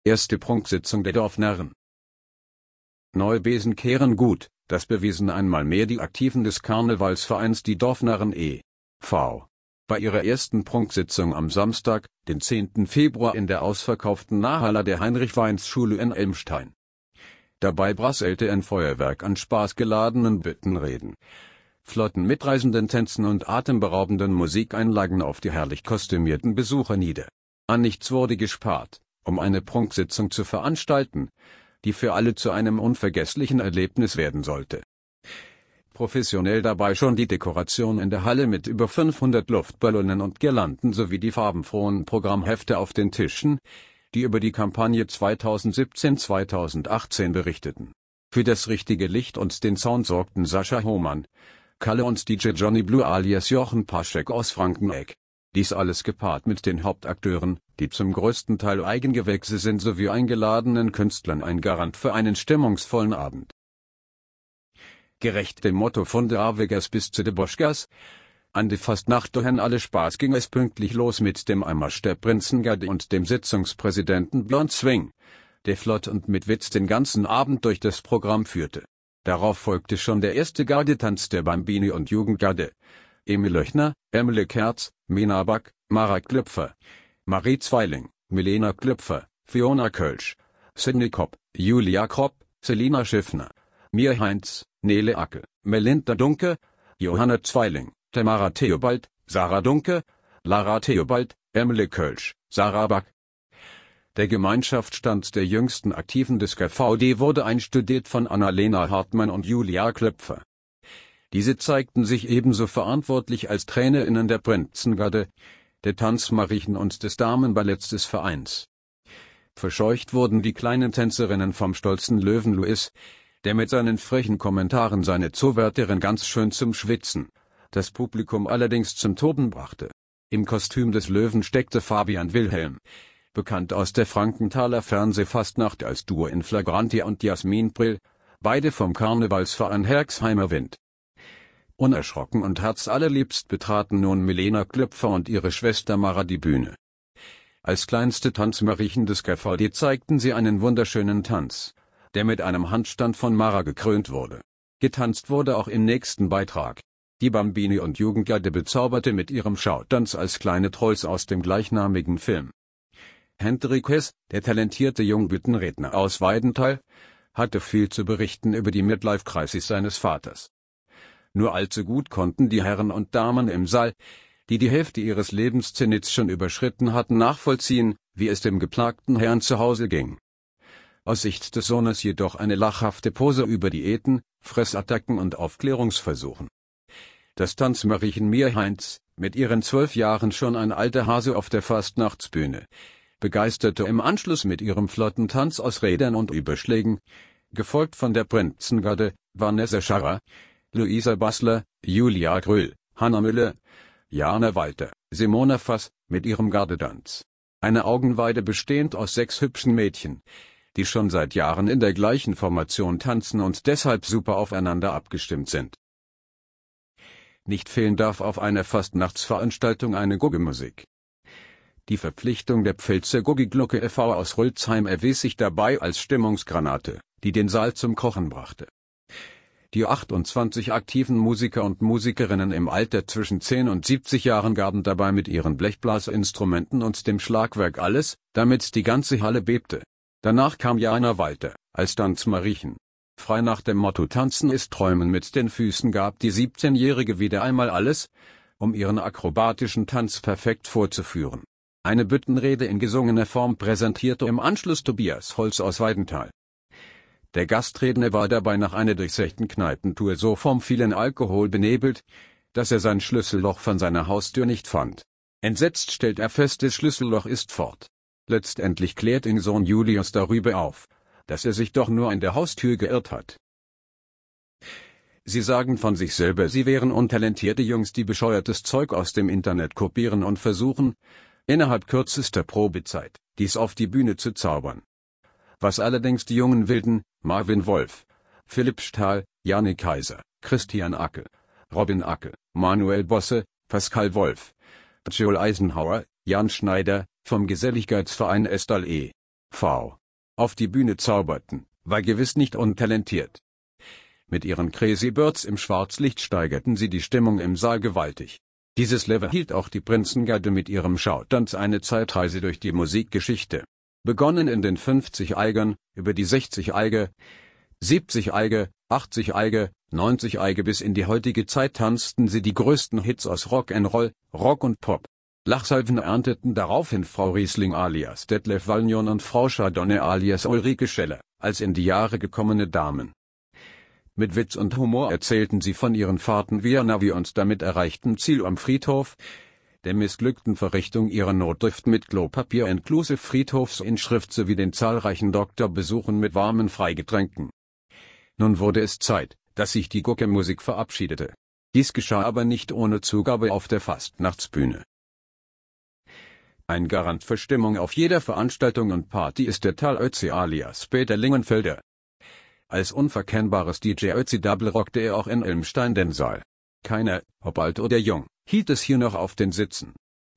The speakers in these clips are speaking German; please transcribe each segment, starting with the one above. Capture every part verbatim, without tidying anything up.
Erste Prunksitzung der Dorfnarren. Neue Besen kehren gut, das bewiesen einmal mehr die Aktiven des Karnevalsvereins die Dorfnarren e V Bei ihrer ersten Prunksitzung am Samstag, den zehnten Februar in der ausverkauften Nahhalle der Heinrich-Weins-Schule in Elmstein. Dabei prasselte ein Feuerwerk an spaßgeladenen Büttenreden, flotten mitreisenden Tänzen und atemberaubenden Musikeinlagen auf die herrlich kostümierten Besucher nieder. An nichts wurde gespart, um eine Prunksitzung zu veranstalten, die für alle zu einem unvergesslichen Erlebnis werden sollte. Professionell dabei schon die Dekoration in der Halle mit über fünfhundert Luftballonen und Girlanden sowie die farbenfrohen Programmhefte auf den Tischen, die über die Kampagne zweitausendsiebzehn zweitausendachtzehn berichteten. Für das richtige Licht und den Sound sorgten Sascha Hohmann, Kalle und D J Johnny Blue alias Jochen Paschek aus Frankenegg. Dies alles gepaart mit den Hauptakteuren, die zum größten Teil Eigengewächse sind, sowie eingeladenen Künstlern ein Garant für einen stimmungsvollen Abend. Gerecht dem Motto von der Avegers bis zu de Boschgas, an die Fastnacht durch alle Spaß ging es pünktlich los mit dem Einmarsch der Prinzengarde und dem Sitzungspräsidenten Blond Swing, der flott und mit Witz den ganzen Abend durch das Programm führte. Darauf folgte schon der erste Gardetanz der Bambini und Jugendgarde. Emil Löchner, Emily Kerz, Mena Back, Mara Klüpfer, Marie Zweiling, Milena Klüpfer, Fiona Kölsch, Sidney Kopp, Julia Kropp, Selina Schiffner, Mir Heinz, Nele Acke, Melinda Dunke, Johanna Zweiling, Tamara Theobald, Sarah Dunke, Lara Theobald, Emily Kölsch, Sarah Back. Der Gemeinschaftsstand der jüngsten Aktiven des K V D wurde einstudiert von Annalena Hartmann und Julia Klöpfer. Diese zeigten sich ebenso verantwortlich als TrainerInnen der Prinzengarde, der Tanzmarchen und des Damenballetts des Vereins. Verscheucht wurden die kleinen Tänzerinnen vom stolzen Löwen Louis, der mit seinen frechen Kommentaren seine Zuwärterin ganz schön zum Schwitzen, das Publikum allerdings zum Toben brachte. Im Kostüm des Löwen steckte Fabian Wilhelm, bekannt aus der Frankenthaler Fernsehfastnacht als Duo in Flagranti, und Jasmin Brill, beide vom Karnevalsverein Herxheimer Wind. Unerschrocken und herzallerliebst betraten nun Milena Klüpfer und ihre Schwester Mara die Bühne. Als kleinste Tanzmarchen des K V D zeigten sie einen wunderschönen Tanz, der mit einem Handstand von Mara gekrönt wurde. Getanzt wurde auch im nächsten Beitrag. Die Bambini und Jugendgarde bezauberte mit ihrem Schautanz als kleine Trolls aus dem gleichnamigen Film. Hendrik Hess, der talentierte Jungbüttenredner aus Weidenthal, hatte viel zu berichten über die Midlife-Crisis seines Vaters. Nur allzu gut konnten die Herren und Damen im Saal, die die Hälfte ihres Lebenszenits schon überschritten hatten, nachvollziehen, wie es dem geplagten Herrn zu Hause ging. Aus Sicht des Sohnes jedoch eine lachhafte Pose über Diäten, Fressattacken und Aufklärungsversuchen. Das Tanzmarchen Mir Heinz, mit ihren zwölf Jahren schon ein alter Hase auf der Fastnachtsbühne, begeisterte im Anschluss mit ihrem flotten Tanz aus Rädern und Überschlägen, gefolgt von der Prinzengarde, Vanessa Scharrer, Luisa Bassler, Julia Grüll, Hanna Müller, Jana Walter, Simona Fass, mit ihrem Gardetanz. Eine Augenweide bestehend aus sechs hübschen Mädchen, die schon seit Jahren in der gleichen Formation tanzen und deshalb super aufeinander abgestimmt sind. Nicht fehlen darf auf einer Fastnachtsveranstaltung eine Guggemusik. Die Verpflichtung der Pfälzer Guggi-Glocke e V aus Rülzheim erwies sich dabei als Stimmungsgranate, die den Saal zum Kochen brachte. Die achtundzwanzig aktiven Musiker und Musikerinnen im Alter zwischen zehn und siebzig Jahren gaben dabei mit ihren Blechblasinstrumenten und dem Schlagwerk alles, damit die ganze Halle bebte. Danach kam Jana Walter, als Tanzmarchen. Frei nach dem Motto Tanzen ist Träumen mit den Füßen gab die siebzehnjährige wieder einmal alles, um ihren akrobatischen Tanz perfekt vorzuführen. Eine Büttenrede in gesungener Form präsentierte im Anschluss Tobias Holz aus Weidenthal. Der Gastredner war dabei nach einer durchzechten Kneipentour so vom vielen Alkohol benebelt, dass er sein Schlüsselloch von seiner Haustür nicht fand. Entsetzt stellt er fest, das Schlüsselloch ist fort. Letztendlich klärt ihn Sohn Julius darüber auf, dass er sich doch nur an der Haustür geirrt hat. Sie sagen von sich selber, sie wären untalentierte Jungs, die bescheuertes Zeug aus dem Internet kopieren und versuchen, innerhalb kürzester Probezeit, dies auf die Bühne zu zaubern. Was allerdings die jungen Wilden, Marvin Wolf, Philipp Stahl, Janne Kaiser, Christian Acke, Robin Acke, Manuel Bosse, Pascal Wolf, Joel Eisenhower, Jan Schneider, vom Geselligkeitsverein Estal e V auf die Bühne zauberten, war gewiss nicht untalentiert. Mit ihren Crazy Birds im Schwarzlicht steigerten sie die Stimmung im Saal gewaltig. Dieses Level hielt auch die Prinzengarde mit ihrem Showtanz eine Zeitreise durch die Musikgeschichte. Begonnen in den fünfzig-Eigern, über die sechzig-Eige, siebzig-Eige, achtzig-Eige, neunzig-Eige bis in die heutige Zeit tanzten sie die größten Hits aus Rock'n'Roll, Rock und Pop. Lachsalven ernteten daraufhin Frau Riesling alias Detlef Wallnion und Frau Chardonnay alias Ulrike Scheller, als in die Jahre gekommene Damen. Mit Witz und Humor erzählten sie von ihren Fahrten via Navi und damit erreichten Ziel am Friedhof, der missglückten Verrichtung ihrer Notdrift mit Klopapier inklusive Friedhofsinschrift sowie den zahlreichen Doktorbesuchen mit warmen Freigetränken. Nun wurde es Zeit, dass sich die Gucke-Musik verabschiedete. Dies geschah aber nicht ohne Zugabe auf der Fastnachtsbühne. Ein Garant für Stimmung auf jeder Veranstaltung und Party ist der Tal Ötzi alias Peter Lingenfelder. Als unverkennbares D J Ötzi Double rockte er auch in Elmstein den Saal. Keiner, ob alt oder jung, hielt es hier noch auf den Sitzen.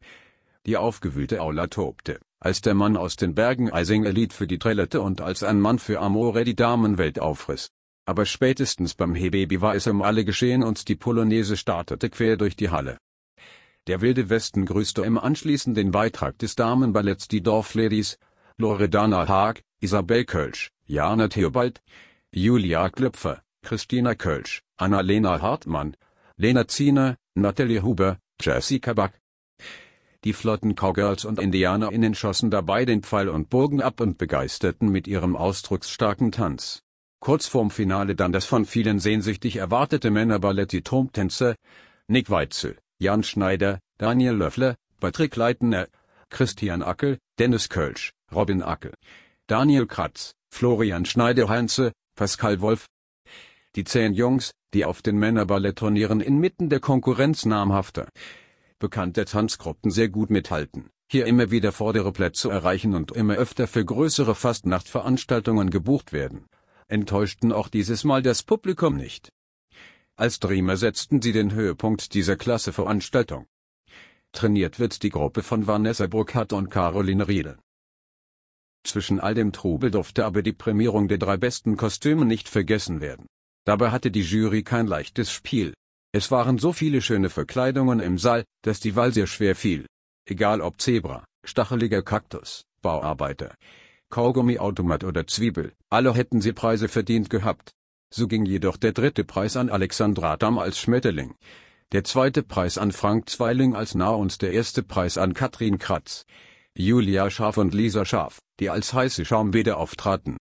Die aufgewühlte Aula tobte, als der Mann aus den Bergen Eising Lied für die trällerte und als ein Mann für Amore die Damenwelt aufriss. Aber spätestens beim Hey Baby war es um alle geschehen und die Polonaise startete quer durch die Halle. Der Wilde Westen grüßte im anschließenden Beitrag des Damenballetts die Dorfladies, Loredana Haag, Isabel Kölsch, Jana Theobald, Julia Klüpfer, Christina Kölsch, Annalena Hartmann, Lena Ziener, Natalie Huber, Jessica Back. Die flotten Cowgirls und IndianerInnen schossen dabei den Pfeil und Bogen ab und begeisterten mit ihrem ausdrucksstarken Tanz. Kurz vorm Finale dann das von vielen sehnsüchtig erwartete Männerballett Die Turmtänzer, Nick Weitzel, Jan Schneider, Daniel Löffler, Patrick Leitner, Christian Ackel, Dennis Kölsch, Robin Ackel, Daniel Kratz, Florian Schneider-Heinze, Pascal Wolf. Die zehn Jungs, die auf den Männerballettturnieren inmitten der Konkurrenz namhafter, bekannter Tanzgruppen sehr gut mithalten, hier immer wieder vordere Plätze erreichen und immer öfter für größere Fastnachtveranstaltungen gebucht werden, enttäuschten auch dieses Mal das Publikum nicht. Als Dreamer setzten sie den Höhepunkt dieser Klasse-Veranstaltung. Trainiert wird die Gruppe von Vanessa Burkhardt und Caroline Riedel. Zwischen all dem Trubel durfte aber die Prämierung der drei besten Kostüme nicht vergessen werden. Dabei hatte die Jury kein leichtes Spiel. Es waren so viele schöne Verkleidungen im Saal, dass die Wahl sehr schwer fiel. Egal ob Zebra, stacheliger Kaktus, Bauarbeiter, Kaugummiautomat oder Zwiebel, alle hätten sie Preise verdient gehabt. So ging jedoch der dritte Preis an Alexandra Damm als Schmetterling, der zweite Preis an Frank Zweiling als Narr und der erste Preis an Katrin Kratz, Julia Scharf und Lisa Scharf, die als heiße Schaumbäder auftraten.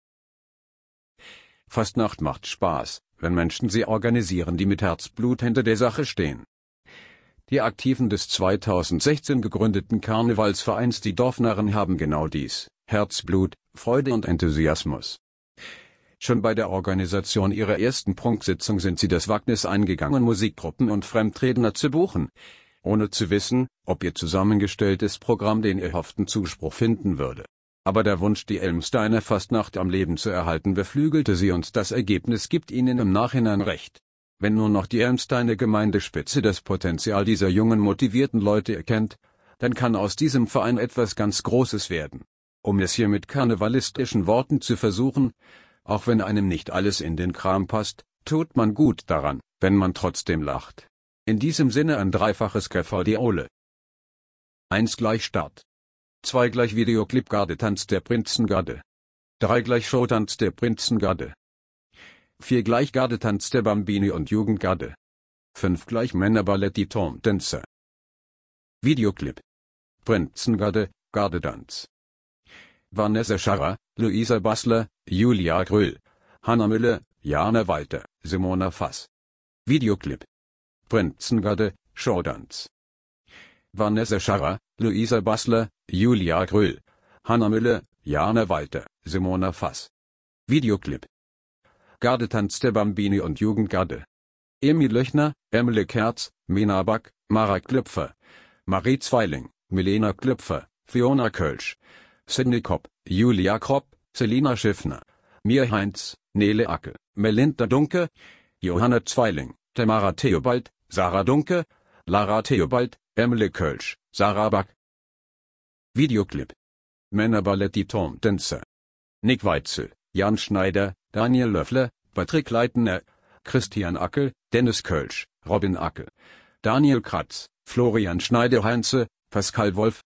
Fastnacht macht Spaß, wenn Menschen sie organisieren, die mit Herzblut hinter der Sache stehen. Die Aktiven des zweitausendsechzehn gegründeten Karnevalsvereins Die Dorfnarren haben genau dies: Herzblut, Freude und Enthusiasmus. Schon bei der Organisation ihrer ersten Prunksitzung sind sie das Wagnis eingegangen, Musikgruppen und Fremdredner zu buchen, ohne zu wissen, ob ihr zusammengestelltes Programm den erhofften Zuspruch finden würde. Aber der Wunsch, die Elmsteiner Fastnacht am Leben zu erhalten, beflügelte sie und das Ergebnis gibt ihnen im Nachhinein recht. Wenn nur noch die Elmsteiner Gemeindespitze das Potenzial dieser jungen motivierten Leute erkennt, dann kann aus diesem Verein etwas ganz Großes werden. Um es hier mit karnevalistischen Worten zu versuchen: Auch wenn einem nicht alles in den Kram passt, tut man gut daran, wenn man trotzdem lacht. In diesem Sinne ein dreifaches K V D Ole. eins gleich Start. zwei gleich Videoclip Gardetanz der Prinzengarde. drei gleich Showtanz der Prinzengarde. vier gleich Gardetanz der Bambini und Jugendgarde. fünf gleich Männerballett Die Turmtänzer. Videoclip. Prinzengarde, Gardetanz. Vanessa Scharrer, Luisa Bassler, Julia Gröll, Hanna Müller, Jana Walter, Simona Fass. Videoclip. Prinzengarde, Showtanz. Vanessa Scharrer, Luisa Bassler, Julia Gröll, Hanna Müller, Jana Walter, Simona Fass. Videoclip. Gardetanz der Bambini und Jugendgarde. Emil Löchner, Emily Kerz, Mina Back, Mara Klüpfer, Marie Zweiling, Milena Klüpfer, Fiona Kölsch, Sidney Kopp, Julia Kropp, Selina Schiffner, Mir Heinz, Nele Acke, Melinda Dunke, Johanna Zweiling, Tamara Theobald, Sarah Dunke, Lara Theobald, Emily Kölsch, Sarah Back. Videoclip. Männerballett Die Turmtänzer. Nick Weitzel, Jan Schneider, Daniel Löffler, Patrick Leitner, Christian Ackel, Dennis Kölsch, Robin Ackel, Daniel Kratz, Florian Schneider-Heinze, Pascal Wolf,